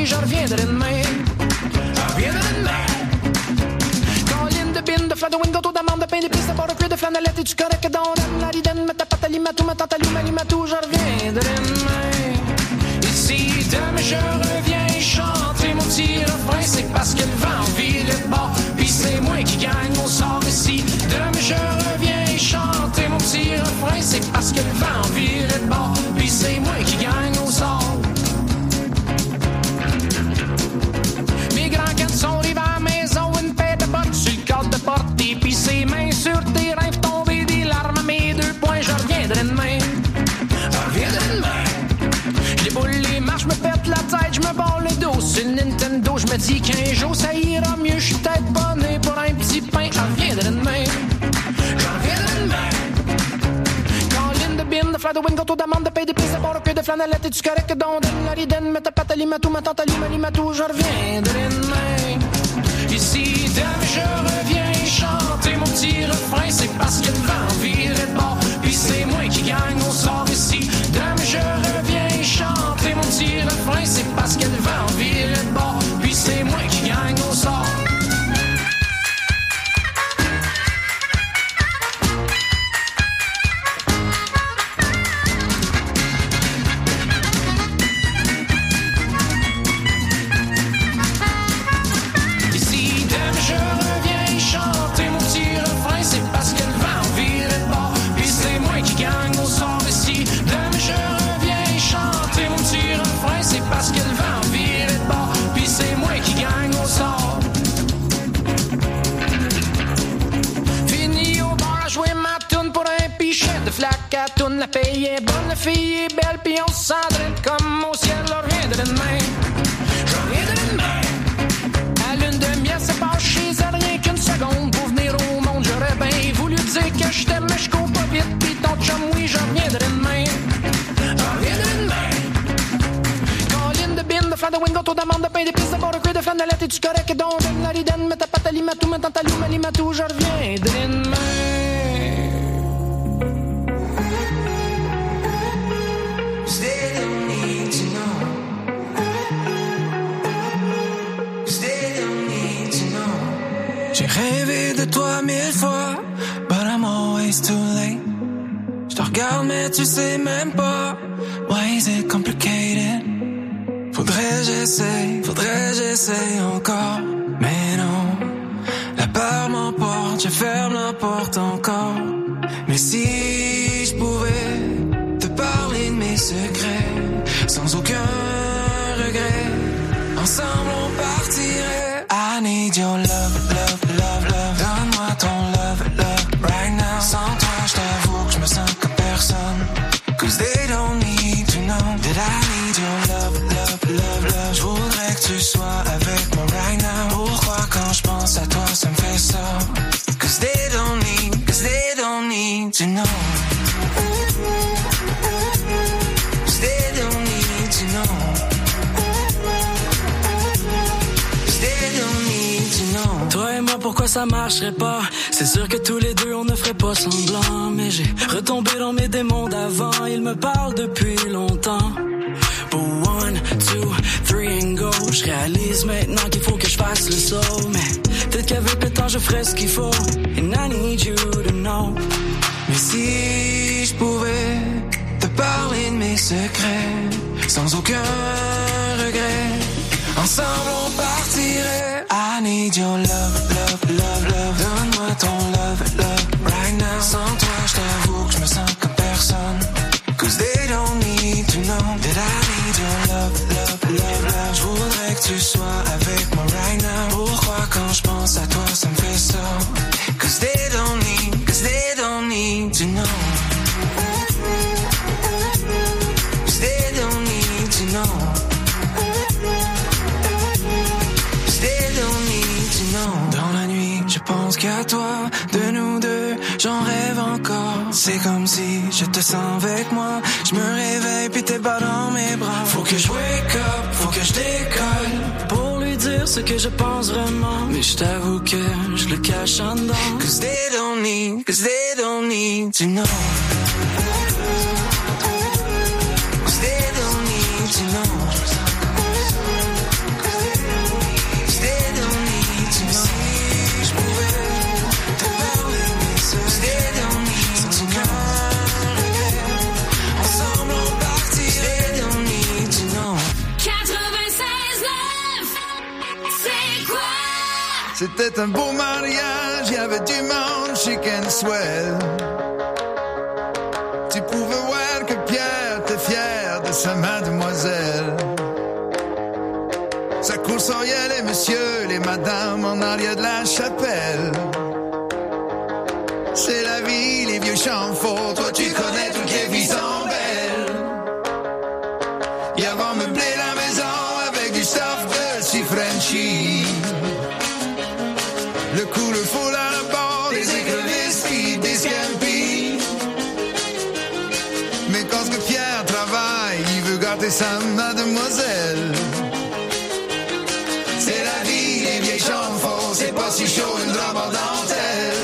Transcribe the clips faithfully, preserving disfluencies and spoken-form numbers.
oui, je reviendrai demain. Je reviendrai demain. Colline de bine, de fleurs de wingo, d'amande, de pain, d'épices, de bord de cuir, de flanellette et du correct d'on donne la ridenne, mets ta pâte à limatou, ma tante à limatou, je reviendrai demain. Si demain je reviens chanter mon petit refrain, c'est parce que le vent vire le bord, puis c'est moi qui gagne mon sort. Et si demain je reviens chanter mon petit refrain, c'est parce que le vent vire le bord, puis c'est moi qui gagne mon sort. Mes grands cannes sont arrivés à la maison, une paire de bottes sur le cadre de porte, et puis ses mains sur tes rêves tombés, des larmes à mes deux poings, je reviendrai demain. Je reviendrai demain. J'déboule les marches, me pète la tête, j'me barre le dos sur le Nintendo, j'me dis qu'un jour ça ira mieux, j'suis peut-être pas né pour un petit pain, j'en reviendrai demain, j'en reviendrai demain. Colline de bine, de fleurs de wing, gâteau d'amande, de pain d'épices, de bord de cuir, de flanellette et du correct d'on donne la ridenne, mets ta pâte à limatou, ma tante à limatou, j'en reviendrai demain. Et si demain je reviens chanter mon petit refrain, c'est parce que le vent vire le bord, puis c'est moi qui gagne mon sort. Et si demain je reviens chanter mon petit refrain, c'est parce que le vent vire le bord, puis c'est moi qui gagne mon sort. Tourne la paye est bonne, la fille est belle, pis on se sent comme au ciel, je reviendrai demain. Je reviendrai demain. À lune de miel, c'est pas chez elle, rien qu'une seconde pour venir au monde. J'aurais bien voulu dire que je t'aime, mais je cours pas vite, pis ton chum, oui, je reviendrai demain. Je reviendrai demain. Colline de bine, de fleurs de wing, gâteau d'amande, de pain d'épices, de bord de cuir, de flanellette et du correct et d'on donne la ridenne, mets ta pâte à limatou, ma tante à limatou, je reviendrai demain. J'ai rêvé de toi mille fois, but I'm always too late. Je te regarde mais tu sais même pas, why is it complicated? Faudrait j'essaye, faudrait j'essaye encore, mais non. La peur m'emporte, je ferme la porte encore. Mais si je pouvais te parler de mes secrets, sans aucun regret, ensemble on partirait. I need your love, love, love, love. Donne-moi ton love, love, right now. Sans toi, je t'avoue que je me sens comme personne. Cause they don't need to know that I need your love, love, love, love. Je voudrais que tu sois avec moi right now. Pourquoi quand je pense à toi, ça me fait ça? Cause they don't need, cause they don't need to know. Cause they don't need to know. Toi et moi, pourquoi ça marcherait pas? C'est sûr que tous les deux on ne ferait pas semblant, mais j'ai retombé dans mes démons d'avant. Ils me parlent depuis longtemps. But one, two, three and go. Je réalise maintenant qu'il faut que je fasse le saut, mais peut-être qu'avec le temps je ferai ce qu'il faut. And I need you to know. Mais si je pouvais te parler de mes secrets, sans aucun regret, ensemble on partirait. I need your love, love, love, love. Donne-moi ton love, love, right now. Sans toi, je t'avoue que je me sens comme personne. Cause they don't need to know that I need your love, love, love, love. Je voudrais que tu sois avec moi right now. Pourquoi quand je pense à toi, ça me fait ça? Cause they don't need, cause they don't need to know. Cause they don't need to know. Dans la nuit, je pense qu'à toi, de nous deux, j'en rêve encore. C'est comme si je te sens avec moi. Je me réveille puis t'es pas dans mes bras. Faut que je wake up, faut que je décolle pour lui dire ce que je pense vraiment. Mais je t'avoue que je le cache en dedans. Cause they don't need, cause they don't need to know. Cause they don't need to know. C'était un beau mariage, il y avait du monde chic and swell. Tu pouvais voir que Pierre était fier de sa mademoiselle. Ça coursoyait les messieurs, les madames en arrière de la chapelle. C'est la vie, les vieux chants faux, toi tu connais toutes les vies sont belles. Y'a avant meublé la maison avec du stuff de si Frenchy. Le coup, le foule à la barre, des écrevisses qui des scampi. Mais quand que Pierre travaille, il veut gâter sa mademoiselle. C'est la vie, les vieilles chants faux, c'est pas si chaud une robe en dentelle.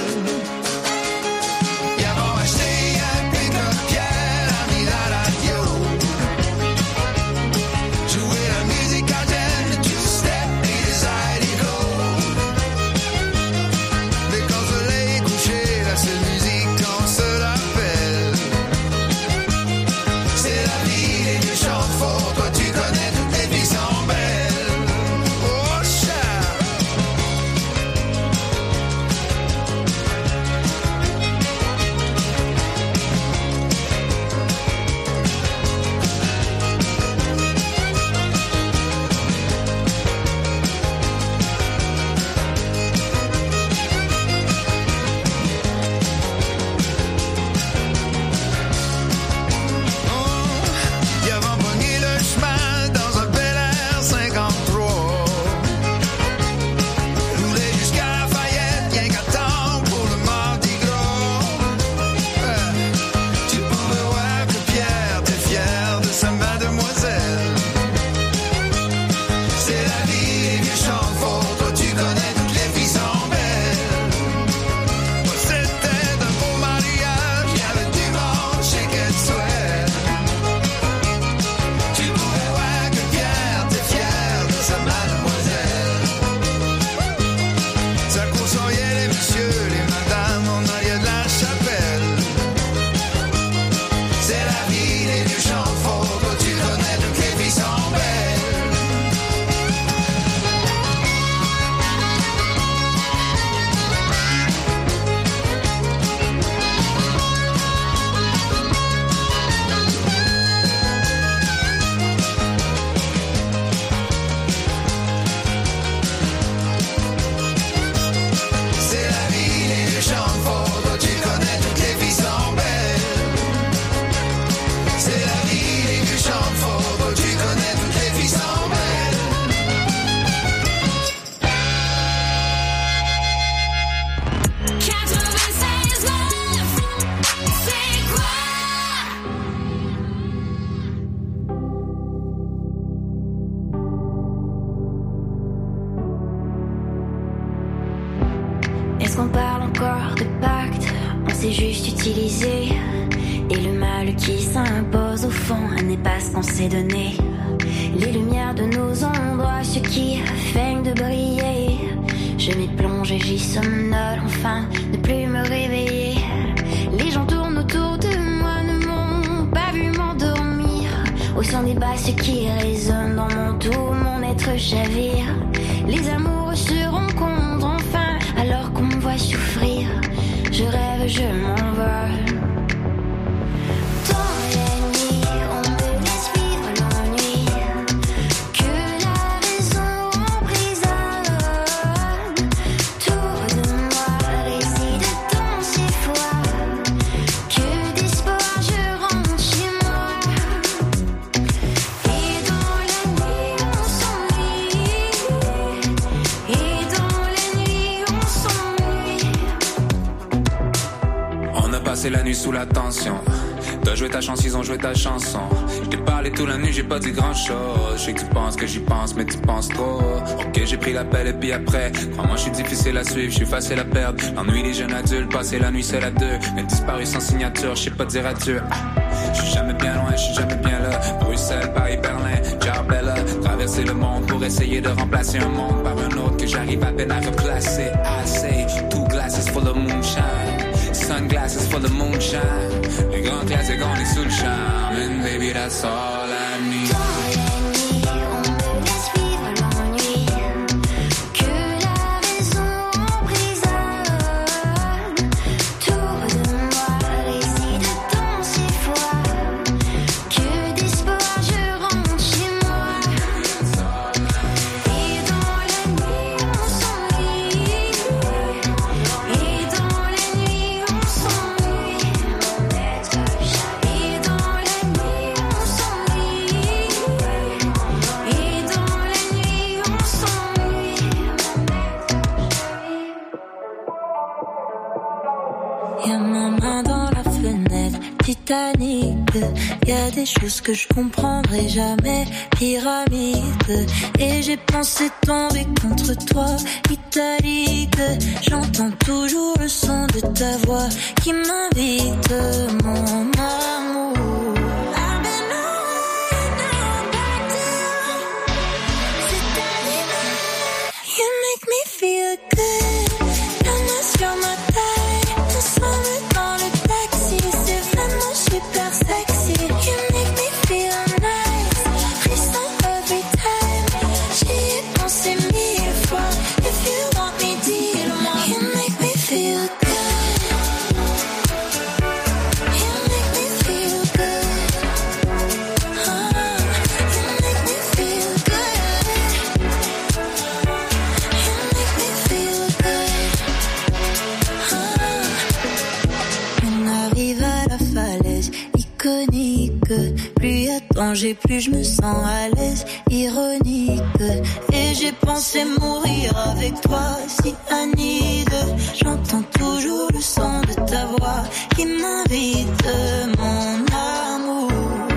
Donné les lumières de nos endroits, ceux qui feignent de briller. Je m'y plonge et j'y somnole, enfin ne plus me réveiller. Les gens tournent autour de moi, ne m'ont pas vu m'endormir. Au son des basses qui résonnent dans mon tout, mon être chavire. Les amoureux se rencontrent enfin, alors qu'on me voit souffrir. Je rêve, je m'envole. C'est la nuit sous la tension. T'as joué ta chance, ils ont joué ta chanson. Je t'ai parlé toute la nuit, j'ai pas dit grand chose. Je sais que tu penses que j'y pense, mais tu penses trop. Ok, j'ai pris l'appel et puis après, crois-moi, je suis difficile à suivre, je suis facile à perdre. L'ennui des jeunes adultes, passer la nuit seul à deux. Mais disparu sans signature, je sais pas dire adieu. Je suis jamais bien loin, je suis jamais bien là. Bruxelles, Paris, Berlin, Jarbella. Traverser le monde pour essayer de remplacer un monde par un autre que j'arrive à peine à replacer. I say, two glasses full of moonshine. Sunglasses full of moonshine. Les grands classiques, on est sous le charme. And baby, that's all I need. Dans la nuit, on me laisse vivre l'ennui. Que la raison Titanic. Y a des choses que je comprendrai jamais. Pyramide. Et j'ai pensé tomber contre toi, italique. J'entends toujours le son de ta voix qui m'invite, mon amour. Feel good, la main sur ma taille, ensemble dans le taxi, c'est vraiment super sexy. You make me feel nice, frisson every time. J'y ai pensé mille fois, if you want me, dis-le-moi. You make me feel good, you make me feel good, oh, you make me feel good. Iconique, plus y a de danger, plus je me sens à l'aise, ironique. Et j'ai pensé mourir avec toi, si Anide. J'entends toujours le son de ta voix qui m'invite, mon amour.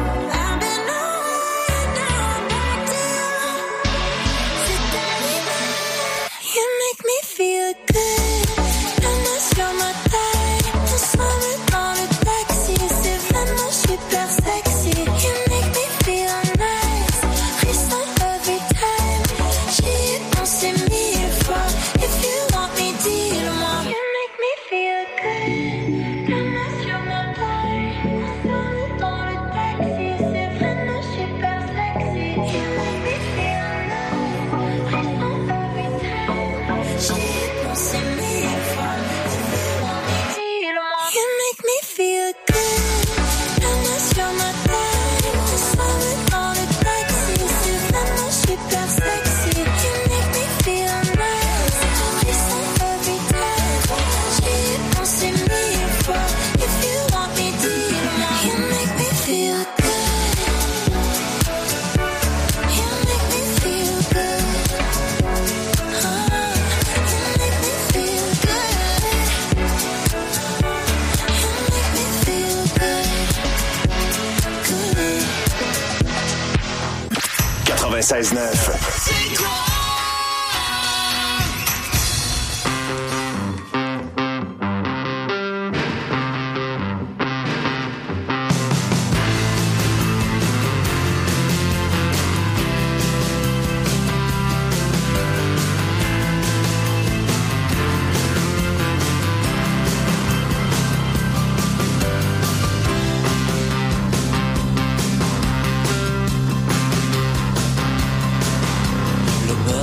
You make me feel good, la main sur ma taille, ensemble dans le taxi, c'est vraiment super sexy. You make me feel nice, frisson every time. J'y ai pensé mille fois, if you want me, dis-le-moi. You make me feel good, la main sur ma taille, ensemble dans le taxi, c'est vraiment super sexy. You make me feel nice, frisson every time. J'y ai pensé mille fois, if you want me, dis-le-moi. You make me feel good, la main sur ma taille, ensemble dans le taxi, c'est vraiment super sexy. You make me feel nice, frisson every time. J'y ai pensé mille fois, if you want me, dis-le-moi. You make me feel good, you make me feel good, oh, you make me feel good, you make me feel good, good. quatre-vingt-seize neuf. C'est quoi? Le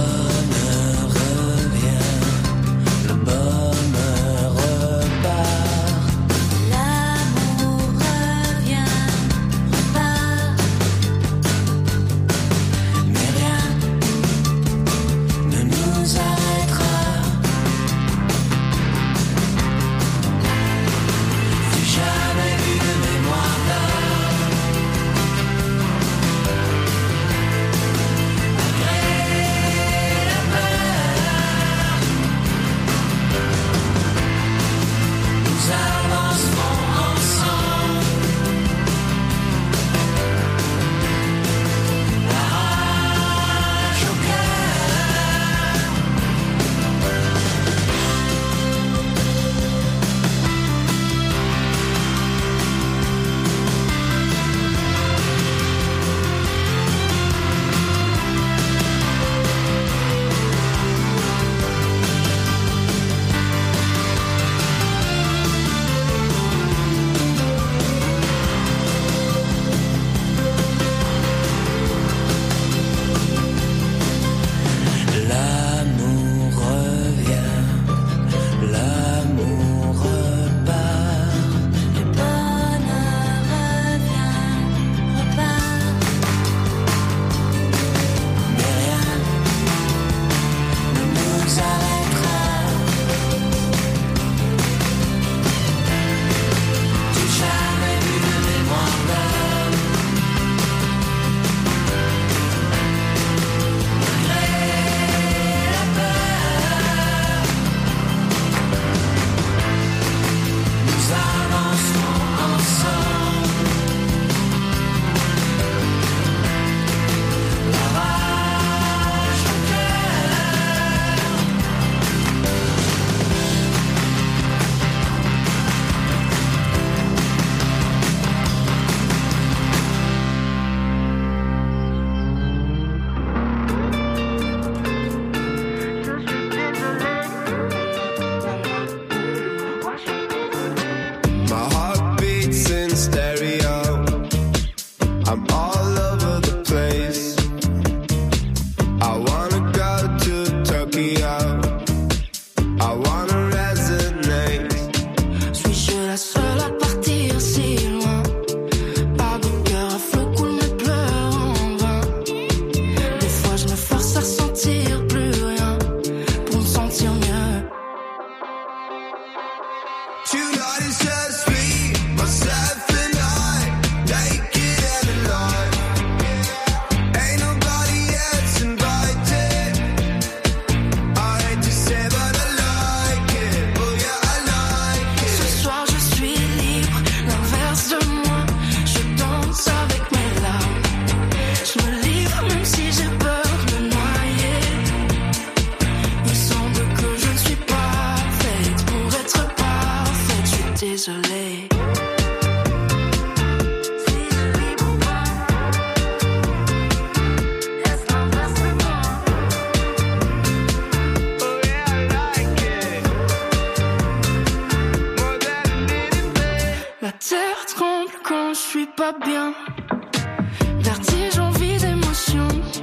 va bien. Vertige, envie d'émotion.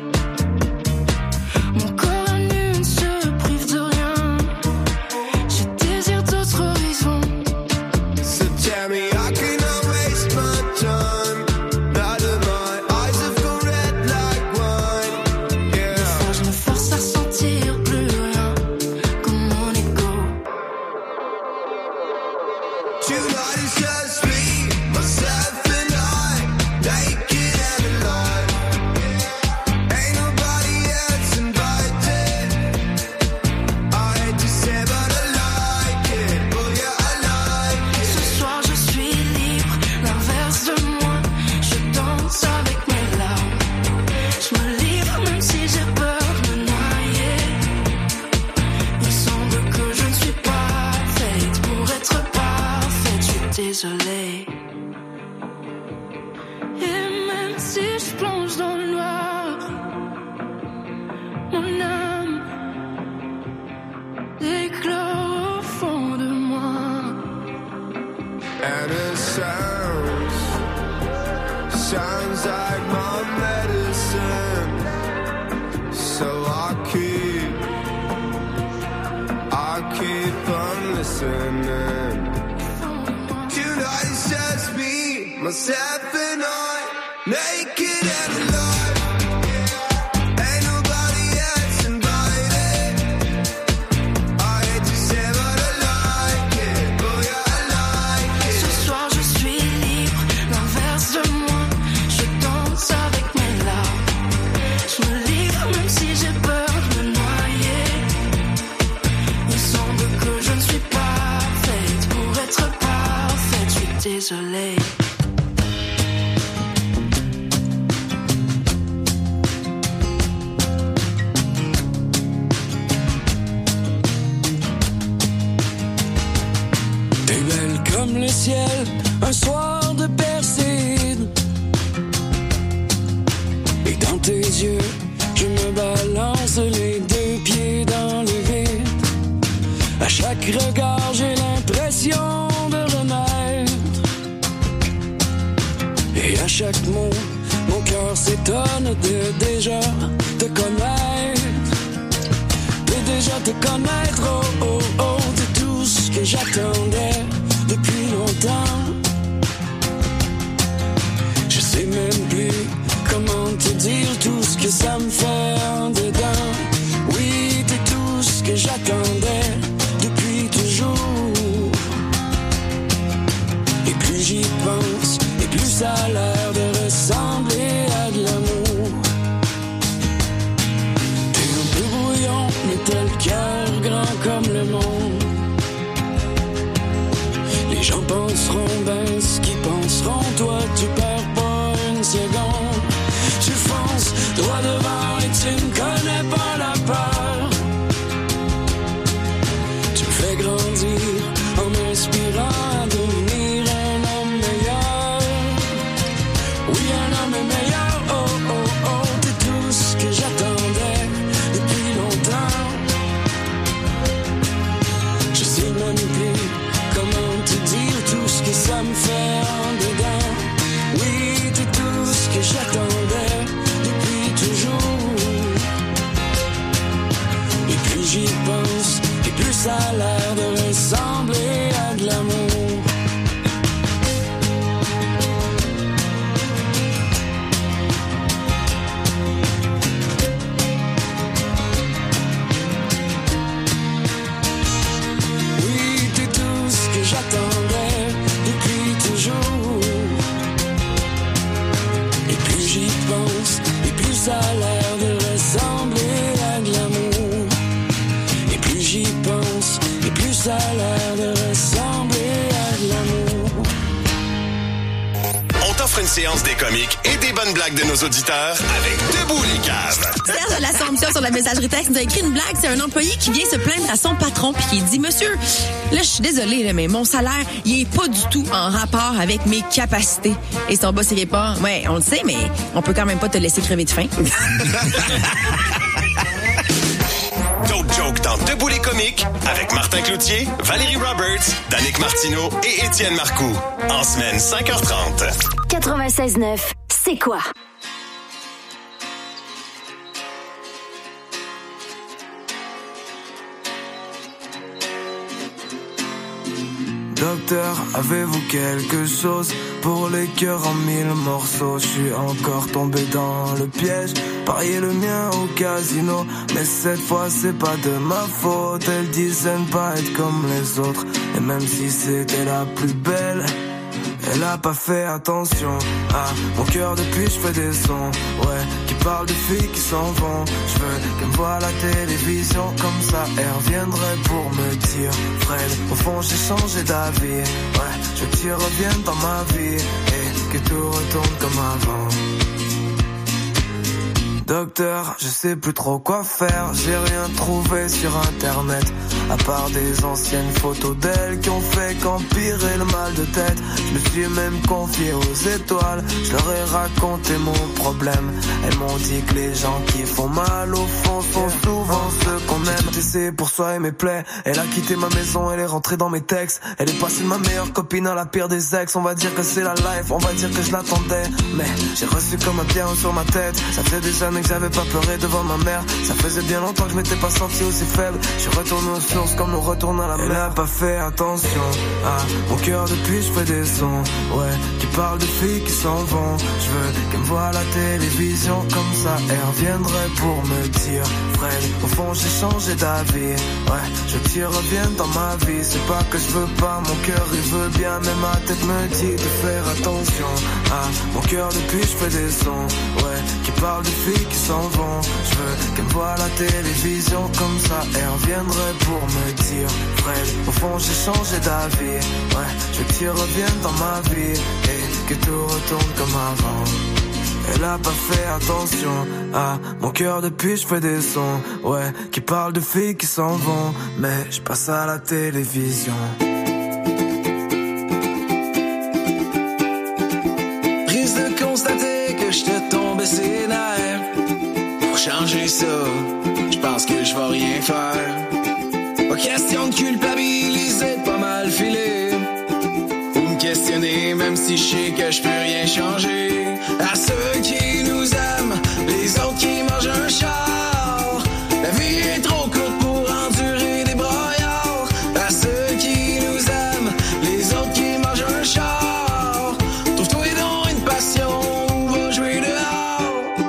Mon corps à nu ne se prive de rien. Je désire d'autres horizons. So tell me I cannot waste my time. Now that my eyes have gone red like wine. Yeah. Des fois je me force à ressentir plus rien comme mon ego. Tonight is just me, myself and I, naked and alive. Ain't nobody else invited. I hate to say but I like it. Oh yeah, I like it. Ce soir je suis libre, l'inverse de moi. Je danse avec mes larmes. Je me livre même si j'ai peur de me noyer. Il semble que je ne suis pas faite pour être parfaite. Je suis désolée. Et même si je plonge dans le noir, mon âme éclore au fond de moi. And it sounds, sounds like my medicine. So I keep, I keep on listening. Tonight it's just me, myself and I, naked and alive. Ain't nobody else invited. I hate to say but I like it. Oh yeah, I like it. Ce soir je suis libre, l'inverse de moi. Je danse avec mes larmes. Je me livre même si j'ai peur de me noyer. Il semble que je ne suis pas faite pour être parfaite. Je suis désolée. T'es belle comme le ciel, un soir de Perside. Et dans tes yeux, je me balance les deux pieds dans le vide. À chaque regard, j'ai l'impression de renaître. Et à chaque mot, mon cœur s'étonne de déjà te connaître. De déjà te connaître, oh oh oh, c'est tout ce que j'attendais depuis longtemps. Je sais même plus comment te dire tout ce que ça me fait en dedans. Oui, t'es tout ce que j'attendais depuis toujours. Et plus j'y pense, et plus ça a l'air de ressembler à de l'amour. T'es un peu brouillon, mais t'as le cœur grand comme le monde. Les gens penseront ben ce qu'ils penseront, toi tu perds pas une seconde. Tu fonces droit devant et tu ne connais pas la peur. Tu me fais grandir en m'inspirant à devenir un homme meilleur. Oui, un homme meilleur, oh oh oh, t'es tout ce que j'attendais depuis longtemps. Je sais même plus comment te dire tout ce que ça me fait en dedans. Oui, t'es tout ce que j'attendais depuis toujours. Et plus j'y pense, et plus ça a l'air de ressembler à de l'amour. Oui, t'es tout ce que j'attendais depuis toujours. Et plus j'y pense, et plus ça a l'air de ressembler à de l'amour. Et plus j'y pense, et plus ça a l'air de ressembler à de l'amour. On t'offre une séance des comiques et des bonnes blagues de nos auditeurs avec Debout les caves. Serge de l'Assomption sur la messagerie texte nous a écrit une blague. C'est un employé qui vient se plaindre à son patron puis qui dit « Monsieur, là, je suis désolé, là, mais mon salaire, il est pas du tout en rapport avec mes capacités. » Et son boss, il répond « Ouais, on le sait, mais on peut quand même pas te laisser crever de faim. » D'autres jokes dans Debout les comiques avec Martin Cloutier, Valérie Roberts, Danick Martineau et Étienne Marcoux. En semaine cinq heures trente. quatre-vingt-seize neuf, c'est quoi? Docteur, avez-vous quelque chose pour les cœurs en mille morceaux? Je suis encore tombé dans le piège, parier le mien au casino. Mais cette fois c'est pas de ma faute, elle disait ne pas être comme les autres. Et même si c'était la plus belle, elle a pas fait attention à mon cœur depuis je fais des sons, ouais, qui parlent de filles qui s'en vont. Je veux qu'elle me voie à la télévision, comme ça elle reviendrait pour me dire Fred, au fond j'ai changé d'avis, ouais, je veux que tu reviennes dans ma vie et que tout retourne comme avant. Docteur, je sais plus trop quoi faire, j'ai rien trouvé sur internet, à part des anciennes photos d'elle qui ont fait qu'empirer le mal de tête. Je me suis même confié aux étoiles, je leur ai raconté mon problème. Elles m'ont dit que les gens qui font mal au fond sont souvent ceux qu'on aime. J'ai tout essayé pour soigner mes plaies, elle a quitté ma maison, elle est rentrée dans mes textes. Elle est passée de ma meilleure copine à la pire des ex. On va dire que c'est la life, on va dire que je l'attendais, mais j'ai reçu comme un pierre sur ma tête. Ça fait des années que j'avais pas pleuré devant ma mère, ça faisait bien longtemps que je m'étais pas senti aussi faible. Je suis retourné aux sources comme on retourne à la mer. Elle a pas fait attention à mon cœur depuis je fais des sons, ouais, qui parlent de filles qui s'en vont. Je veux qu'elle me voie à la télévision, comme ça elle reviendrait pour me dire Fred, au fond j'ai changé d'avis, ouais, je veux que tu reviennes dans ma vie. C'est pas que je veux pas, mon cœur il veut bien, mais ma tête me dit de faire attention à mon cœur depuis je fais des sons, ouais, qui parlent de filles qui s'en vont. Je veux qu'elle me voie à la télévision, comme ça elle reviendrait pour me dire Fred, au fond j'ai changé d'avis, ouais, je veux que tu reviennes dans ma vie et que tout retourne comme avant. Elle a pas fait attention à mon cœur depuis je fais des sons, ouais, qui parlent de filles qui s'en vont, mais je passe à la télévision. Risque de constater que je te tombe ses nerfs. Pour changer ça, je pense que je vais rien faire. Pas question de culpabiliser, pas mal filé. Ou me questionner, même si je sais que je peux rien changer. À ceux qui nous aiment, les autres qui mangent un char. La vie est trop courte pour endurer des broyards. À ceux qui nous aiment, les autres qui mangent un char. Trouve-toi donc une passion, va jouer dehors.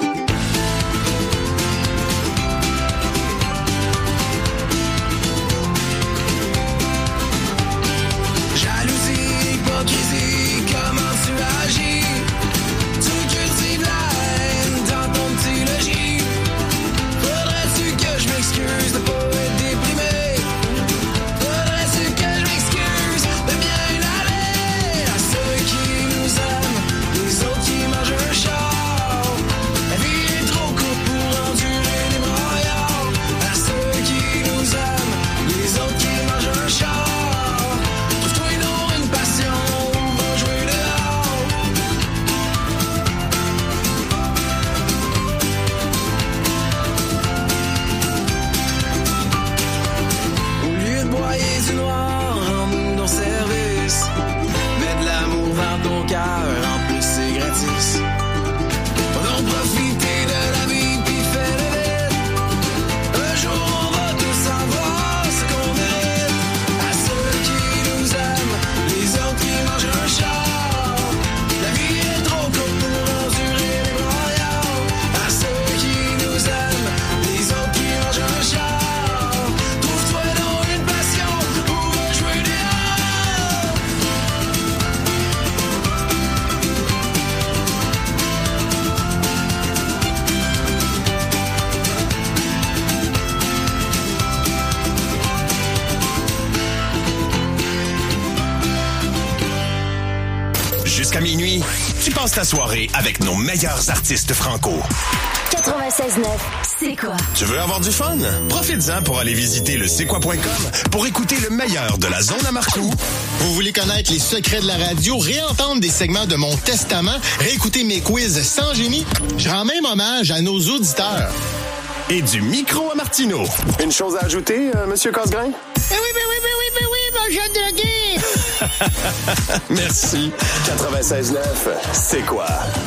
Jalousie, hypocrisie, comment tu agis? Tu cultives la haine dans ton petit logis. Faudrait-tu que je m'excuse de pas être déprimé? Faudrait-tu que je m'excuse de bien aller? À ceux qui nous aiment, les autres qui mangent un char. La vie est trop courte pour endurer des broyards. À ceux qui nous aiment, les autres qui mangent un char. Trouve-toi donc une passion, va jouer dehors. Au lieu de broyer du noir, rends-nous nos services. Mets de l'amour dans ton cœur, en plus c'est gratis. On va profiter de la vie pis fais-le vite. Un jour on va tous savoir ce qu'on mérite. À ceux qui nous aiment, les autres qui mangent un char. La vie est trop courte pour endurer les broyards. À ceux qui nous aiment, les autres qui mangent un char. Trouve-toi donc une passion ou va jouer dehors. Jusqu'à minuit, tu passes ta soirée avec nos meilleurs artistes franco. quatre-vingt-seize neuf, c'est quoi? Tu veux avoir du fun? Profites-en pour aller visiter le c'est quoi point com pour écouter le meilleur de la zone à Marcoux. Vous voulez connaître les secrets de la radio, réentendre des segments de mon testament, réécouter mes quiz sans génie? Je rends même hommage à nos auditeurs. Et du micro à Martineau. Une chose à ajouter, euh, Monsieur Casgrain? Eh oui, ben oui, ben oui, ben oui, ben jeune drogué! Merci. quatre-vingt-seize neuf, c'est quoi?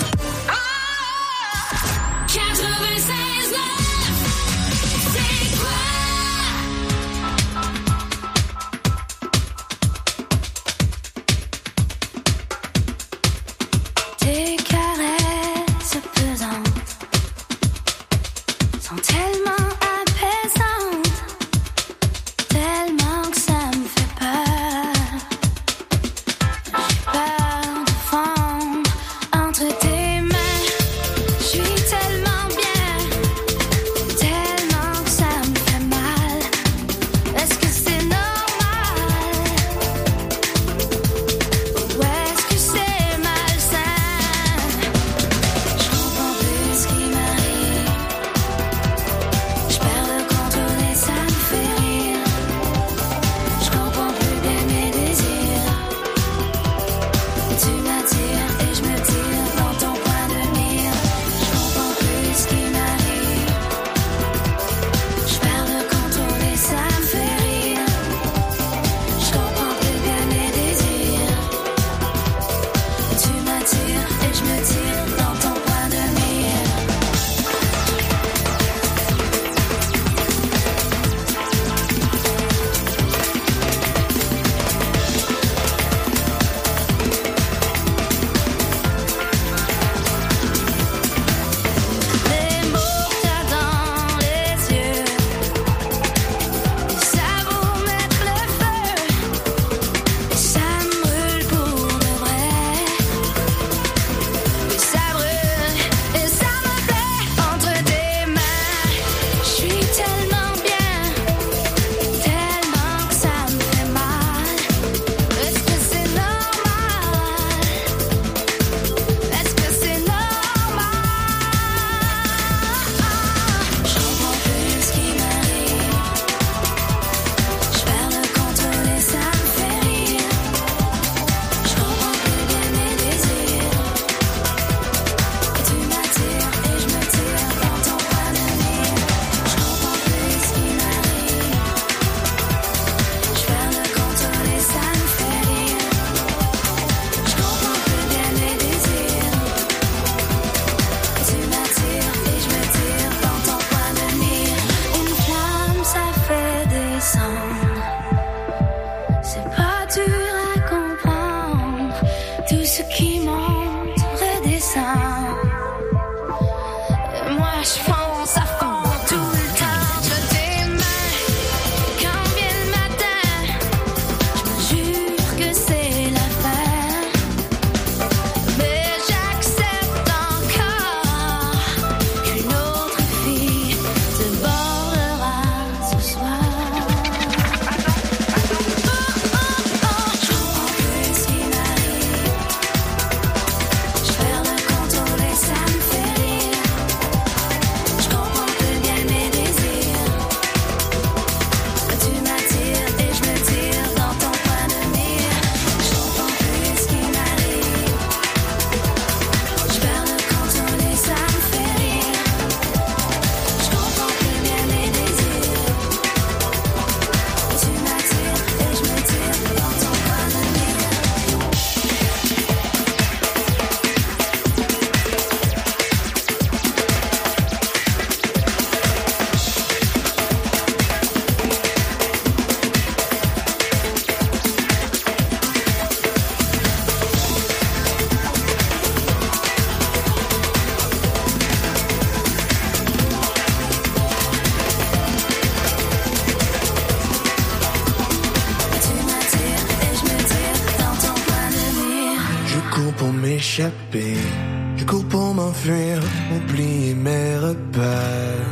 m'échapper. Je cours pour m'enfuir, oublier mes repères.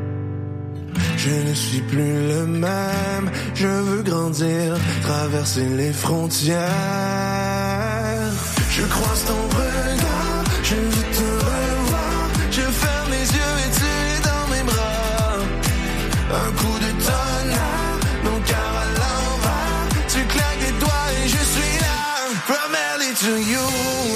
Je ne suis plus le même, je veux grandir, traverser les frontières. Je croise ton regard, je veux te revoir. Je ferme les yeux et tu es dans mes bras. Un coup de tonnerre, mon cœur à l'envers. Tu claques des doigts et je suis là, from L A to you.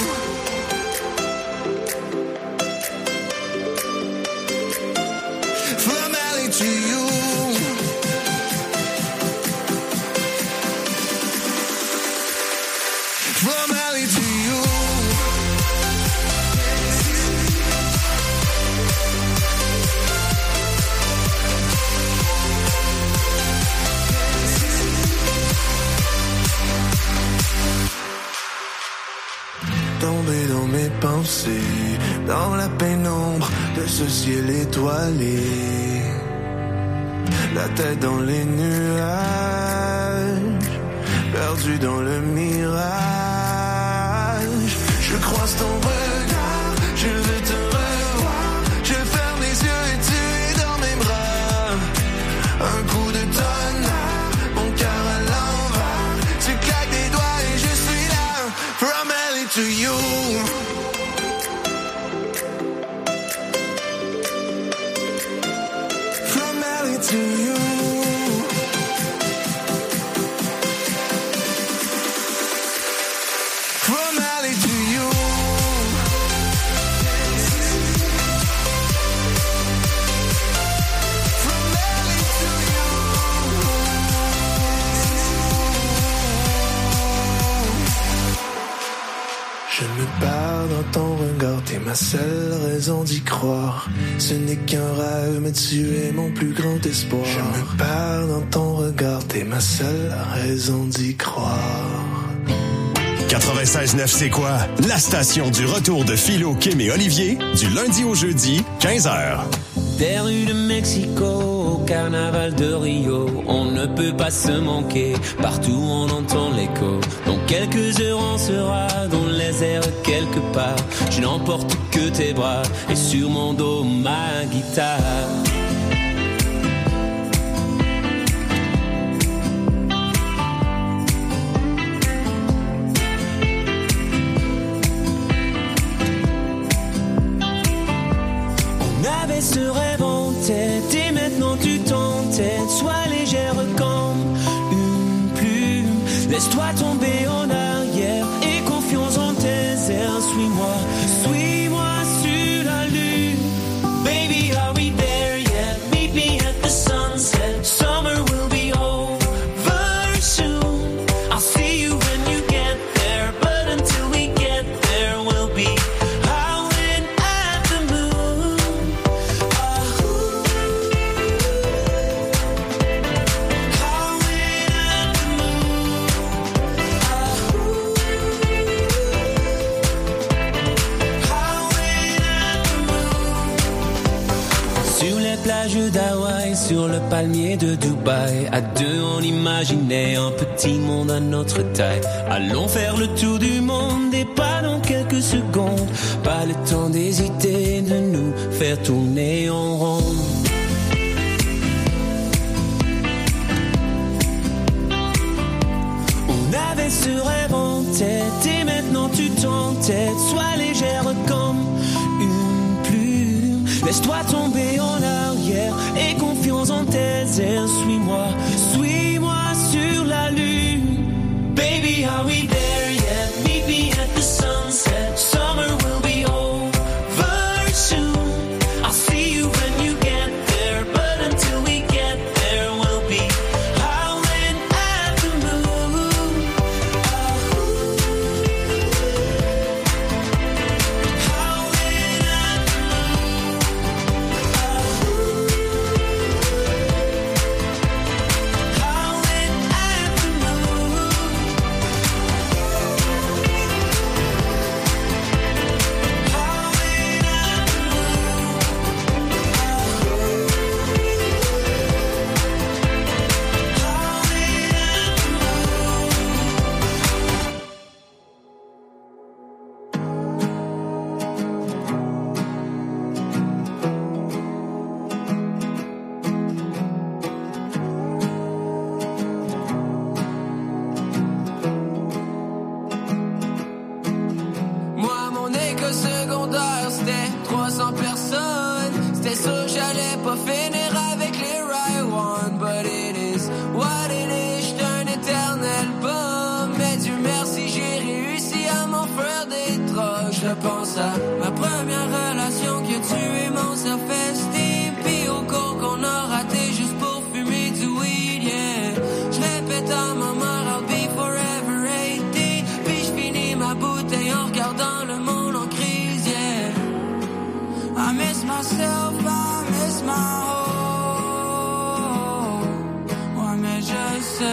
From L A to you. tomber dans mes pensées, dans la pénombre de ce ciel étoilé, la tête dans les nuages, perdu dans le mirage. Je croise ton regard, je veux te revoir, je ferme les yeux et tu es dans mes bras. Un coup de tonnerre, mon cœur à l'envers, tu claques des doigts et je suis là. From L A to you. From L A to you. From L A to you. From L A to you. Je me perds dans ton regard, t'es ma seule raison d'y croire. Ce n'est qu'un rêve, mais tu es mon plus grand espoir. Je me perds dans ton regard, t'es ma seule raison d'y croire. quatre-vingt-seize neuf, c'est quoi? La station du retour de Philo, Kim et Olivier, du lundi au jeudi, quinze heures. Des rues de Mexico au carnaval de Rio, on ne peut pas se manquer, partout on entend l'écho. Dans quelques heures on sera dans les airs quelque part, je n'emporte que tes bras et sur mon dos ma guitare. Ce rêve en tête et maintenant tu t'entêtes. Sois légère comme une plume, laisse-toi tomber en arrière et confiance en tes airs. Suis-moi, suis-moi sur la lune. Baby, are we there yet? Meet me at the sunset. Summer will be over soon. I'll see you when you get there, but until we get there we'll be d'Hawaï, sur le palmier de Dubaï. À deux on imaginait un petit monde à notre taille. Allons faire le tour du monde et pas dans quelques secondes. Pas le temps d'hésiter, de nous faire tourner en rond. On avait ce rêve en tête et maintenant tu t'entêtes. Sois légère comme une plume, laisse-toi tomber en arrière et confiance en tes airs. Suis-moi, suis-moi sur la lune. Baby, are we there yet? Meet me at the sunset. Summer will be over soon. I'll see you when you get there, but until we get there we'll be howling at the moon. Howling at the moon.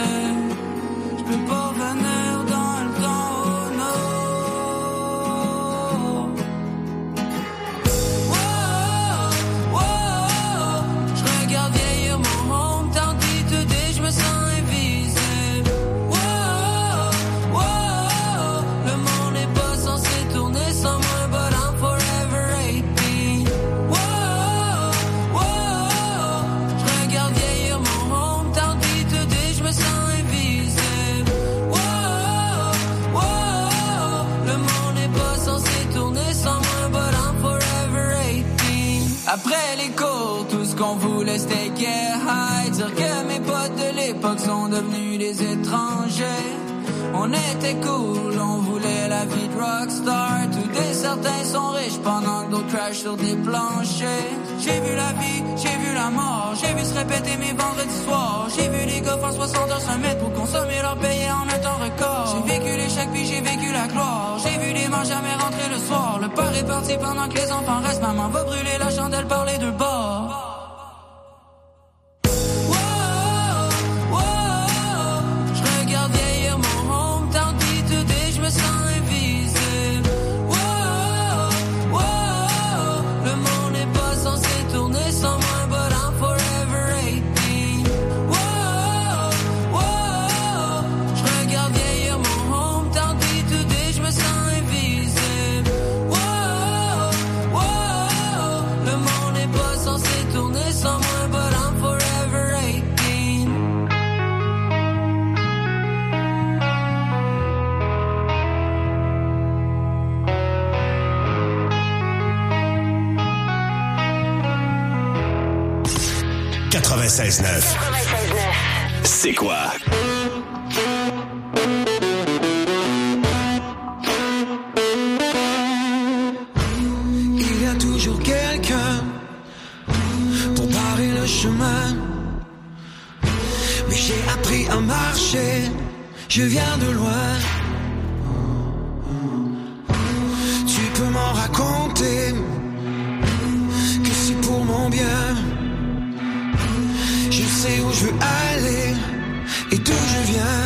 Je peux pas revenir dans le temps, oh non. rester get high. Dire que mes potes de l'époque sont devenus des étrangers. On était cool, on voulait la vie de rockstar. Tous des certains sont riches pendant que d'autres crashent sur des planchers. J'ai vu la vie, j'ai vu la mort. J'ai vu se répéter mes vendredis soirs. J'ai vu les gars faire soixante heures semaine pour consommer leur payer en un temps record. J'ai vécu l'échec puis j'ai vécu la gloire. J'ai vu les mères jamais rentrer le soir. Le père est parti pendant que les enfants restent. Maman va brûler la chandelle par les deux bords. quatre-vingt-seize neuf. C'est quoi? Il y a toujours quelqu'un pour barrer le chemin. Mais j'ai appris à marcher, je viens de loin. Tu peux m'en raconter que c'est pour mon bien. Je sais où je veux aller et d'où je viens.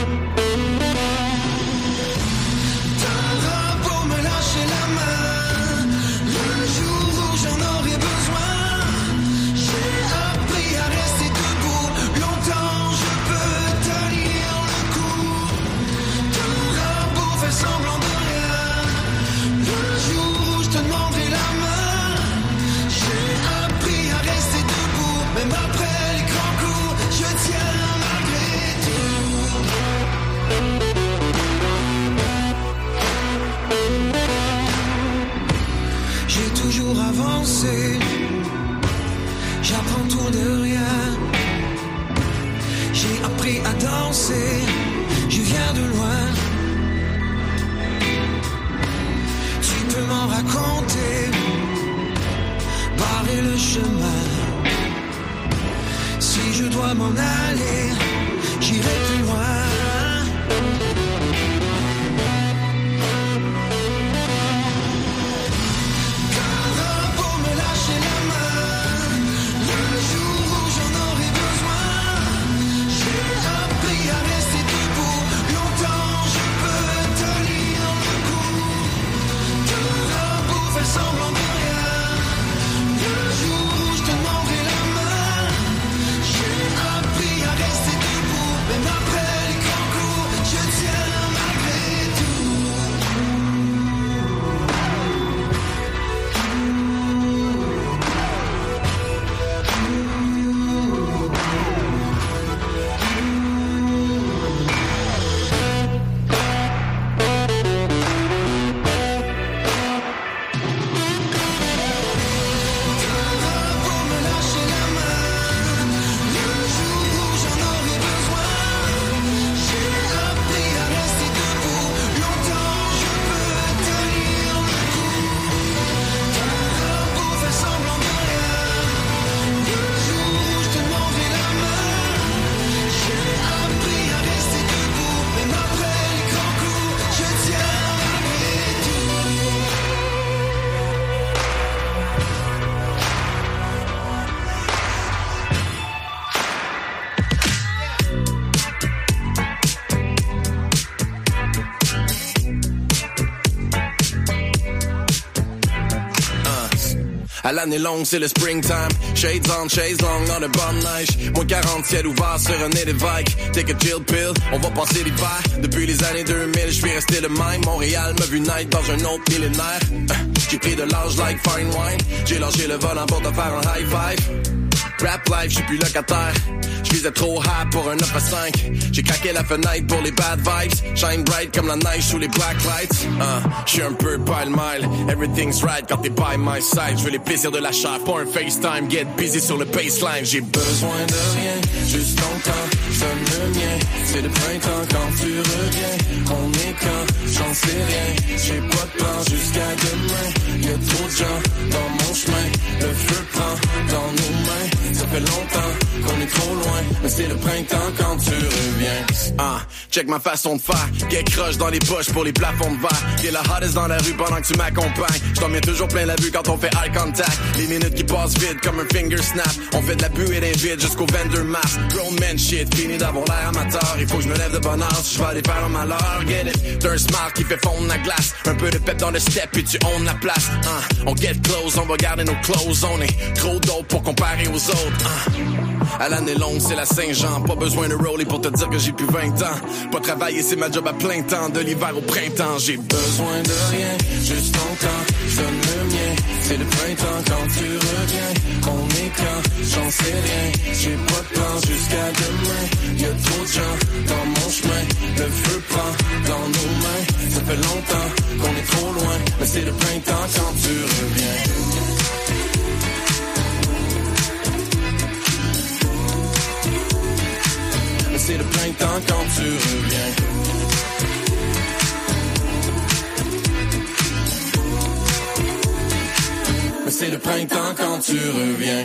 T'auras pour me lâcher la main le jour où j'en aurai besoin. J'ai appris à rester debout longtemps, je peux tenir le coup. T'auras beau faire semblant de rien, le jour où je te demanderai la main. J'ai appris à rester debout, même après. J'ai toujours avancé, j'apprends tout de rien. J'ai appris à danser, je viens de loin. Tu peux m'en raconter, barrer le chemin. Si je dois m'en aller, j'irai plus loin. À l'année longue, c'est le springtime. Shades on, shades long, dans le bonne neige. Moins quarante, ciel ouvert sur un nez d'évêque. Take a chill pill, on va passer l'hiver. Depuis les années deux mille, je suis resté le même. Montréal m'a vu naître dans un autre millénaire. Euh, j'ai pris de l'âge like fine wine. J'ai lâché le volant pour te faire un high five. Rap life, j'suis plus locataire. Je visais trop high pour un neuf à cinq. J'ai craqué la fenêtre pour les bad vibes. Shine bright comme la neige sous les black lights. Uh, J'suis un peu pile-mile. Everything's right quand t'es by my side. J'veux les plaisirs de la chair, pas un FaceTime. Get busy sur le baseline. J'ai besoin de rien, juste ton temps. J'donne le mien. C'est le printemps quand tu reviens. On est quand, j'en sais rien. J'ai pas de plan jusqu'à demain. Y'a trop de gens dans mon chemin. Le feu prend dans nos mains. Ça fait longtemps qu'on est trop loin, mais c'est le printemps quand tu reviens. Ah, check ma façon de faire. Get crush dans les poches pour les plafonds de verre. Get la hottest dans la rue pendant que tu m'accompagnes. J't'en mets toujours plein la vue quand on fait eye contact. Les minutes qui passent vite comme un finger snap. On fait de la buée d'un vide jusqu'au vendor mass. Grown man shit, fini d'avoir l'air amateur. Il faut que je me lève de bonne heure si je vais aller faire un malheur. Get it, t'as un smile qui fait fondre la glace. Un peu de pep dans le step puis tu own la place. Ah, on get close, on va garder nos clothes. On est trop dope pour comparer aux autres. Ah. À l'année longue, c'est la Saint-Jean. Pas besoin de rollie pour te dire que j'ai plus vingt ans. Pas travailler, c'est ma job à plein temps. De l'hiver au printemps, j'ai besoin de rien. Juste ton temps, j'donne le mien. C'est le printemps quand tu reviens. On est quand, j'en sais rien. J'ai pas de plan jusqu'à demain. Y'a trop de gens dans mon chemin. Le feu prend dans nos mains. Ça fait longtemps qu'on est trop loin, mais c'est le printemps quand tu reviens. C'est le printemps quand tu reviens. Mais c'est le printemps quand tu reviens.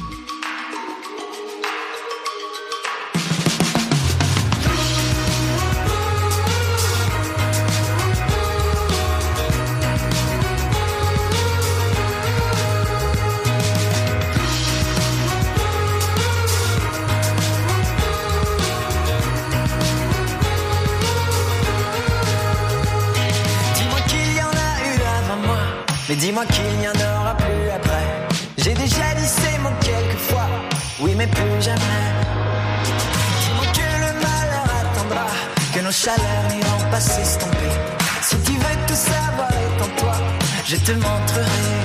Mais dis-moi qu'il n'y en aura plus après. J'ai déjà dit ces mots quelquefois, oui mais plus jamais. Dis-moi que le malheur attendra, que nos chaleurs n'iront pas s'estomper. Si tu veux tout savoir étends-toi, je te montrerai.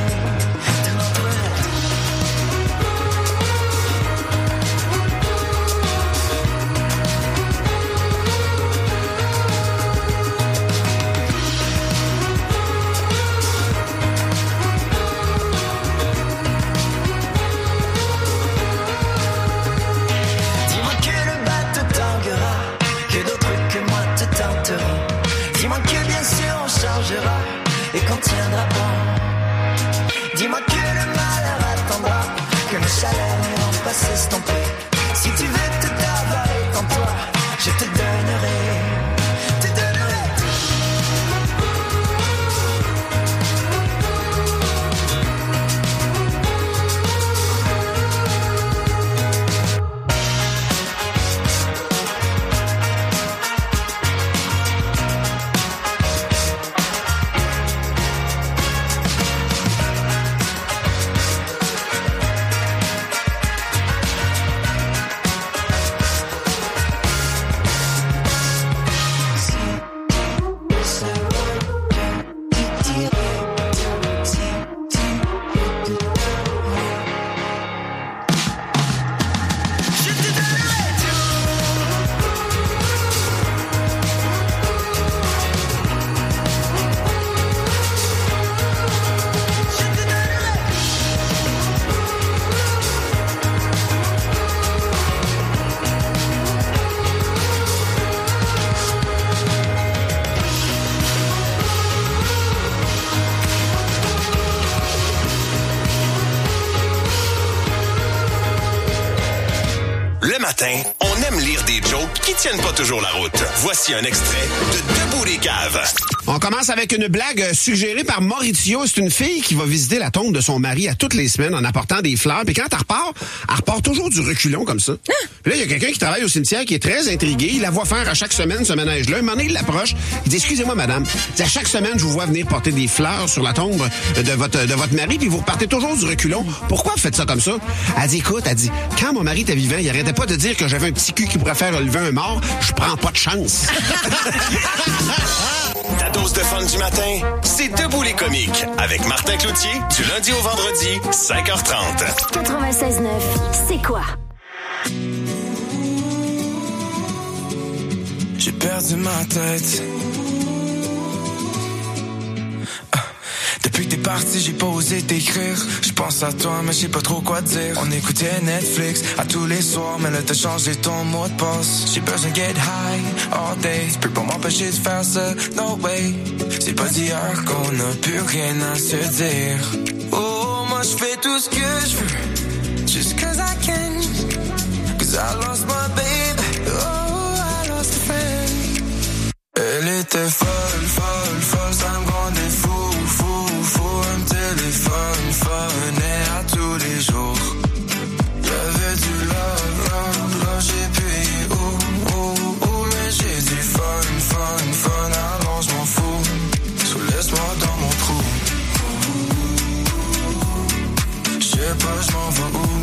Et qu'on tiendra bon. Dis-moi que le malheur attendra, que nos chaleurs n'iront pas s'estomper. Si tu veux tout avoir étends-toi, je te donnerai, te donnerai. On aime lire des jokes qui tiennent pas toujours la route. Voici un extrait de Debout les caves. On commence avec une blague suggérée par Maurizio. C'est une fille qui va visiter la tombe de son mari à toutes les semaines en apportant des fleurs. Puis quand elle repart, elle repart toujours du reculon comme ça. Ah. Puis là, il y a quelqu'un qui travaille au cimetière qui est très intrigué. Il la voit faire à chaque semaine ce manège-là. Un moment donné, il l'approche. Il dit, excusez-moi, madame. Il dit, à chaque semaine, je vous vois venir porter des fleurs sur la tombe de votre, de votre mari, puis vous repartez toujours du reculon. Pourquoi vous faites ça comme ça? Elle dit, écoute, elle dit, quand mon mari était vivant, il arrêtait pas de dire que j'avais un petit cul qui pourrait faire relever un mort. Je prends pas de chance. Ta dose de fun du matin, c'est Debout les comiques avec Martin Cloutier du lundi au vendredi, cinq heures trente. quatre-vingt-seize neuf, c'est quoi? j'ai perdu ma tête. Depuis que t'es parti, j'ai pas osé t'écrire. Je pense à toi, mais je sais pas trop quoi dire. On écoutait Netflix à tous les soirs, mais là t'as changé ton mot de passe. J'ai besoin de get high all day. Je peux pas m'empêcher de faire ça, no way. C'est pas d'hier qu'on a plus rien à se dire. Oh, moi je fais tout ce que je veux, just cause I can. Cause I lost my baby, oh, I lost a friend. Elle était folle, folle, folle, ça me rendait fou. Un téléphone, phone, et à tous les jours. Y'avait du love, love, love, j'ai payé, oh, oh, oh, mais j'ai du fun, fun, fun, alors je m'en fous. So laisse-moi dans mon trou. J'sais pas, j'm'en vais où.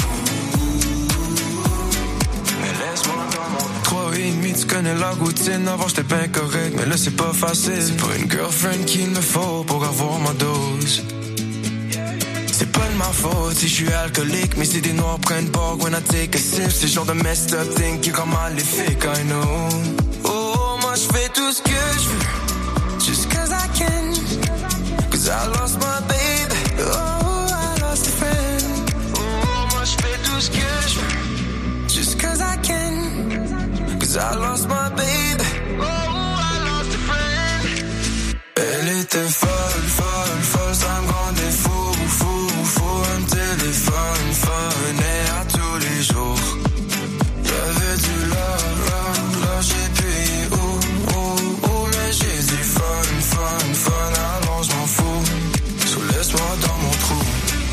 Mais laisse-moi dans mon trou. Trois et demi, tu connais la routine. Avant j'étais bien correct, mais là c'est pas facile. C'est pas une girlfriend qu'il me faut pour avoir ma dose. C'est pas de ma faute si je suis alcoolique, mais si des noirs prennent bord when I take a sip. C'est le genre de messed up thing qui rend maléfique, I know. Oh, moi je fais tout ce que je veux, just cause I can. Cause I lost my baby, oh, I lost a friend. Oh, moi je fais tout ce que je veux, just cause I can. Cause I lost my baby, oh, I lost a friend. Elle était folle, folle, folle, ça me rendait fou. Un téléphone, phone, et à tous les jours. Y'avait du love, love, love, j'ai payé, oh, oh, oh, mais j'ai du fun, fun, fun, alors je m'en fous. So laisse-moi dans mon trou.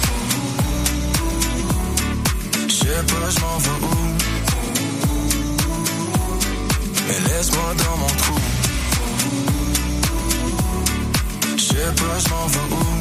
J'sais pas, j'm'en vais où. Mais laisse-moi dans mon trou. J'sais pas, j'm'en vais où.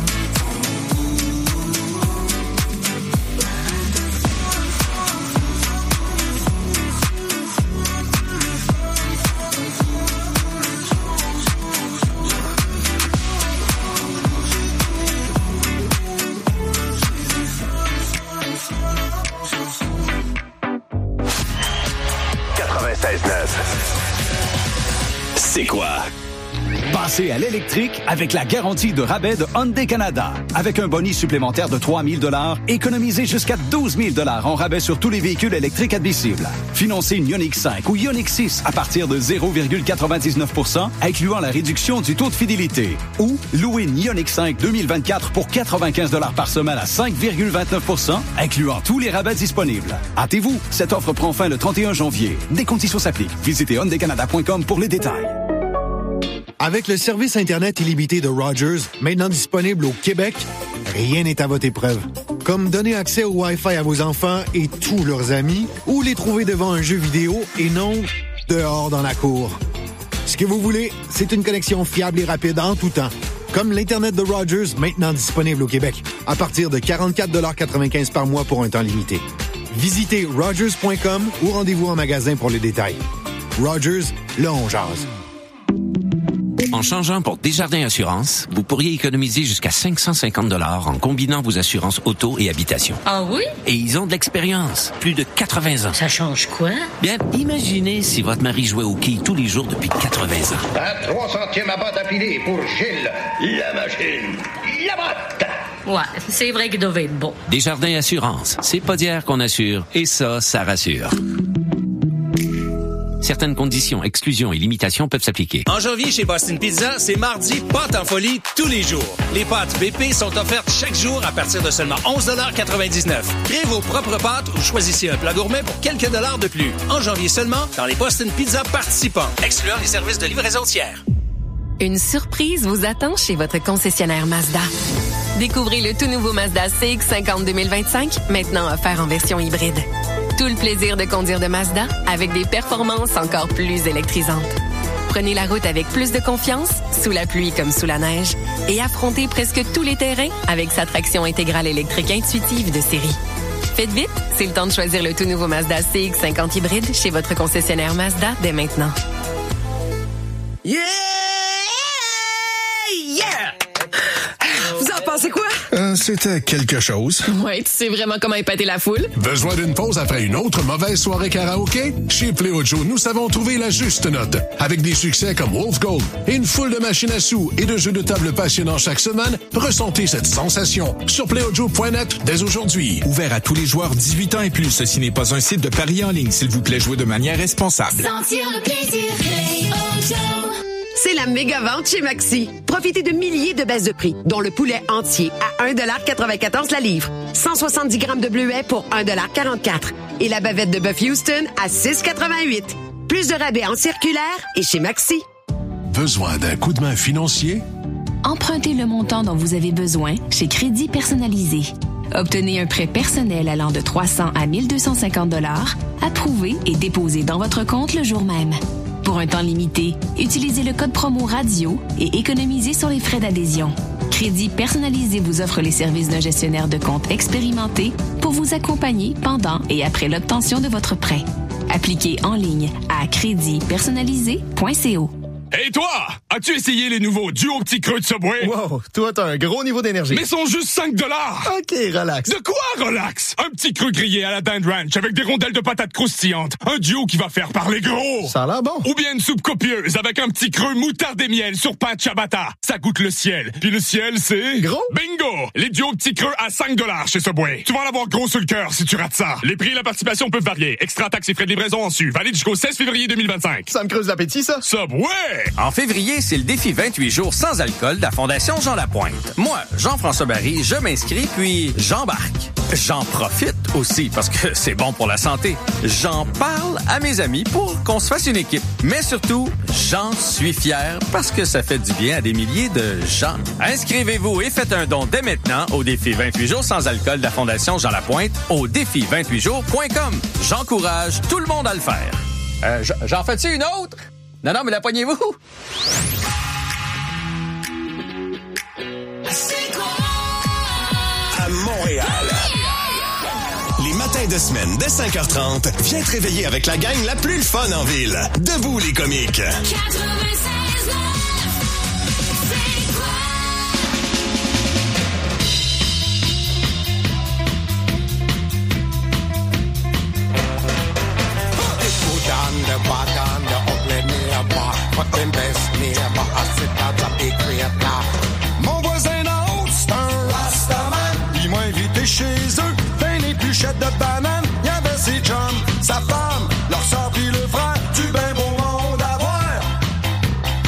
quatre-vingt-seize neuf. C'est quoi? Passez à l'électrique avec la garantie de rabais de Hyundai Canada. Avec un bonus supplémentaire de trois mille dollars, économisez jusqu'à douze mille dollars en rabais sur tous les véhicules électriques admissibles. Financez une Ioniq cinq ou Ioniq six à partir de zéro virgule quatre-vingt-dix-neuf pour cent, incluant la réduction du taux de fidélité. Ou louez une Ioniq cinq deux mille vingt-quatre pour quatre-vingt-quinze dollars par semaine à cinq virgule vingt-neuf pour cent, incluant tous les rabais disponibles. Hâtez-vous, cette offre prend fin le trente et un janvier. Des conditions s'appliquent. Visitez hyundai canada point com pour les détails. Avec le service Internet illimité de Rogers, maintenant disponible au Québec, rien n'est à votre épreuve. Comme donner accès au Wi-Fi à vos enfants et tous leurs amis, ou les trouver devant un jeu vidéo et non dehors dans la cour. Ce que vous voulez, c'est une connexion fiable et rapide en tout temps. Comme l'Internet de Rogers, maintenant disponible au Québec, à partir de quarante-quatre dollars quatre-vingt-quinze par mois pour un temps limité. Visitez rogers point com ou rendez-vous en magasin pour les détails. Rogers, là on jase. En changeant pour Desjardins Assurance, vous pourriez économiser jusqu'à cinq cent cinquante dollars en combinant vos assurances auto et habitation. Ah oui? Et ils ont de l'expérience, plus de quatre-vingts ans. Ça change quoi? Bien, imaginez si votre mari jouait au quilles tous les jours depuis quatre-vingts ans. À trois centièmes à botte affilée pour Gilles, la machine, la botte! Ouais, c'est vrai qu'il devait être bon. Desjardins Assurance, c'est pas d'hier qu'on assure, et ça, ça rassure. Certaines conditions, exclusions et limitations peuvent s'appliquer. En janvier, chez Boston Pizza, c'est mardi pâtes en folie tous les jours. Les pâtes B P sont offertes chaque jour à partir de seulement onze dollars quatre-vingt-dix-neuf. Créez vos propres pâtes ou choisissez un plat gourmet pour quelques dollars de plus. En janvier seulement, dans les Boston Pizza participants, excluant les services de livraison tiers. Une surprise vous attend chez votre concessionnaire Mazda. Découvrez le tout nouveau Mazda C X cinquante deux mille vingt-cinq, maintenant offert en version hybride. Tout le plaisir de conduire de Mazda avec des performances encore plus électrisantes. Prenez la route avec plus de confiance, sous la pluie comme sous la neige, et affrontez presque tous les terrains avec sa traction intégrale électrique intuitive de série. Faites vite, c'est le temps de choisir le tout nouveau Mazda C X cinquante hybride chez votre concessionnaire Mazda dès maintenant. Yeah! Yeah! Vous en passé quoi? Euh, c'était quelque chose. Ouais, tu sais vraiment comment épater la foule? Besoin d'une pause après une autre mauvaise soirée karaoké? Chez Pléo Joe, nous savons trouver la juste note. Avec des succès comme Wolf Gold et une foule de machines à sous et de jeux de table passionnants chaque semaine, ressentez cette sensation sur pléo joe point net dès aujourd'hui. Ouvert à tous les joueurs dix-huit ans et plus, ceci n'est pas un site de paris en ligne. S'il vous plaît, jouez de manière responsable. Sentir le plaisir, Pléo Joe. C'est la méga vente chez Maxi. Profitez de milliers de baisses de prix, dont le poulet entier à un dollar quatre-vingt-quatorze la livre, cent soixante-dix grammes de bleuet pour un dollar quarante-quatre et la bavette de bœuf Houston à six quatre-vingt-huit. Plus de rabais en circulaire et chez Maxi. Besoin d'un coup de main financier? Empruntez le montant dont vous avez besoin chez Crédit Personnalisé. Obtenez un prêt personnel allant de trois cents à mille deux cent cinquante dollars, approuvé et déposé dans votre compte le jour même. Pour un temps limité, utilisez le code promo radio et économisez sur les frais d'adhésion. Crédit Personnalisé vous offre les services d'un gestionnaire de compte expérimenté pour vous accompagner pendant et après l'obtention de votre prêt. Appliquez en ligne à crédit personnalisé point co. Hey toi! As-tu essayé les nouveaux duos petits creux de Subway? Wow, toi t'as un gros niveau d'énergie. Mais sont juste cinq dollars! Ok, relax. De quoi relax? Un petit creux grillé à la dinde ranch avec des rondelles de patates croustillantes. Un duo qui va faire parler gros! Ça a l'air bon. Ou bien une soupe copieuse avec un petit creux moutarde et miel sur pain de ciabatta. Ça goûte le ciel. Puis le ciel, c'est... Gros? Bingo! Les duos petits creux à cinq dollars chez Subway. Tu vas en avoir gros sur le cœur si tu rates ça. Les prix et la participation peuvent varier. Extra taxes et frais de livraison en su. Valide jusqu'au seize février deux mille vingt-cinq. Ça me creuse l'appétit, ça? Subway! En février, c'est le défi vingt-huit jours sans alcool de la Fondation Jean Lapointe. Moi, Jean-François Barry, je m'inscris puis j'embarque. J'en profite aussi parce que c'est bon pour la santé. J'en parle à mes amis pour qu'on se fasse une équipe. Mais surtout, j'en suis fier parce que ça fait du bien à des milliers de gens. Inscrivez-vous et faites un don dès maintenant au défi vingt-huit jours sans alcool de la Fondation Jean Lapointe au défi vingt-huit jours point com. J'encourage tout le monde à le faire. Euh, j'en fais-tu une autre? Non, non, mais la poignez-vous! À Montréal. Les matins de semaine dès cinq heures trente, viens te réveiller avec la gang la plus fun en ville. Debout les comiques. Mon voisin d'en haut, c'est un Rastaman. Il m'a invité chez eux, plein l'épluchette de bananes. Y'avait ses chums, sa femme, leur sœur pis le frère. Du ben beau monde à voir.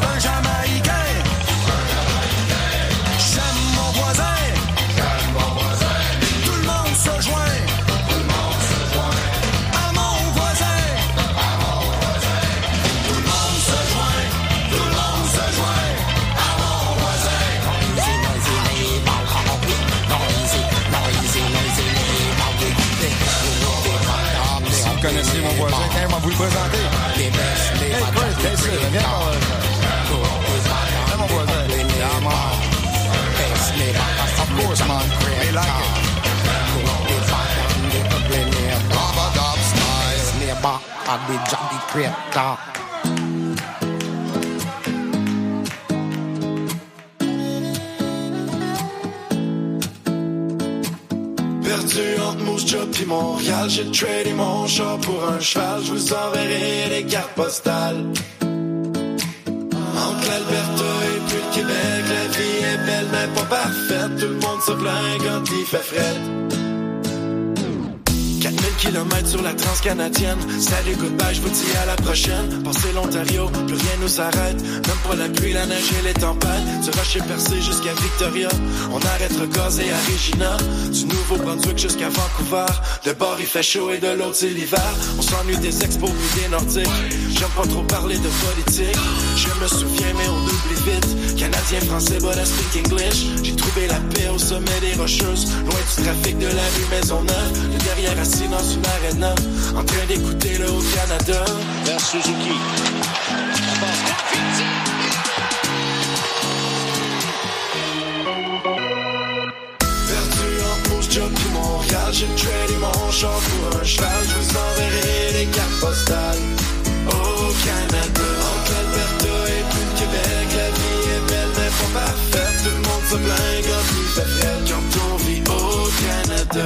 c'est un Jamaïcain. J'aime mon voisin. Tout le monde se joint. À mon voisin. Tout le monde se joint. Tout le monde se joint. À mon voisin. Si vous connaissez mon voisin, quand même, on va vous le présenter. Hey, Chris, viens ici, viens par là. C'est mon voisin. Yeah, man. Of course, man. They like it. Rub-a-dub style. Neighbor, I be Johnny Creator. Perdu entre Moose Job pis Montréal, j'ai tradé mon char pour un cheval. Je vous enverrai les cartes postales. Entre l'Alberta et puis le Québec, la vie est belle mais pas parfaite. Tout le monde se plaint quand il fait fret. quatre mille kilomètres sur la transcanadienne. Salut, goodbye, je vous dis à la prochaine. Passez l'Ontario, plus rien nous arrête. Même pas la pluie, la neige et les tempêtes. Du Rocher Percé jusqu'à Victoria. On arrête Gazé à Regina. Du Nouveau-Brunswick jusqu'à Vancouver. De bord il fait chaud et de l'autre c'est l'hiver. On s'ennuie des expos et des nordiques. J'aime pas trop parler de politique. Je me souviens mais on oublie vite. Canadien, français, but I speak English. J'ai trouvé la paix au sommet des Rocheuses. Loin du trafic de la rue Maisonneuve. Le derrière assis dans une arena, en train d'écouter le Haut-Canada. Vers Suzuki. Perdu en Moose Job pis Montréal, j'ai tradé mon char pour un cheval. Je vous enverrai les cartes postales. Au Canada, entre l'Alberta et puis le Québec, la vie est belle mais pas parfaite. Tout le monde se plaint quand il fait frais. Quand on vit au Canada.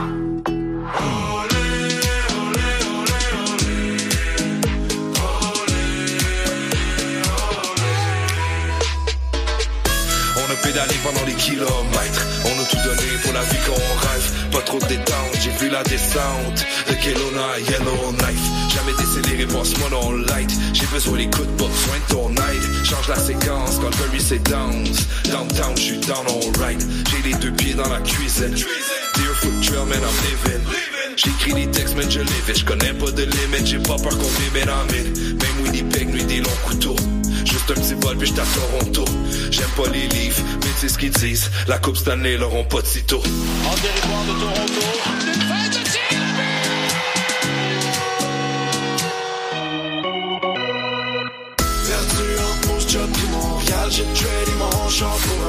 On a pédalé pendant des kilomètres. On a tout donné pour la vie qu'on rêve. Pas trop de détente, j'ai vu la descente de Kelowna, Yellowknife. Jamais décéléré, passe-moi dans le light. J'ai besoin d'écoute, pas besoin de ton aide. Change la séquence quand le curry c'est dance. Downtown, j'suis down alright. J'ai les deux pieds dans la cuisine. Deerfoot Trail, man, I'm living. J'écris des textes, man, je live it. J'connais pas de limite, j'ai pas peur qu'on m'ébène en mine. Même Winnipeg, nuit des longs couteaux. Juste un petit vol, puis j'étais à Toronto. J'aime pas les livres, mais tu sais ce qu'ils disent. La Coupe Stanley l'auront pas de sitôt. En territoire de Toronto. Perdu entre Moose Job pis Montréal, j'ai tradé mon char pour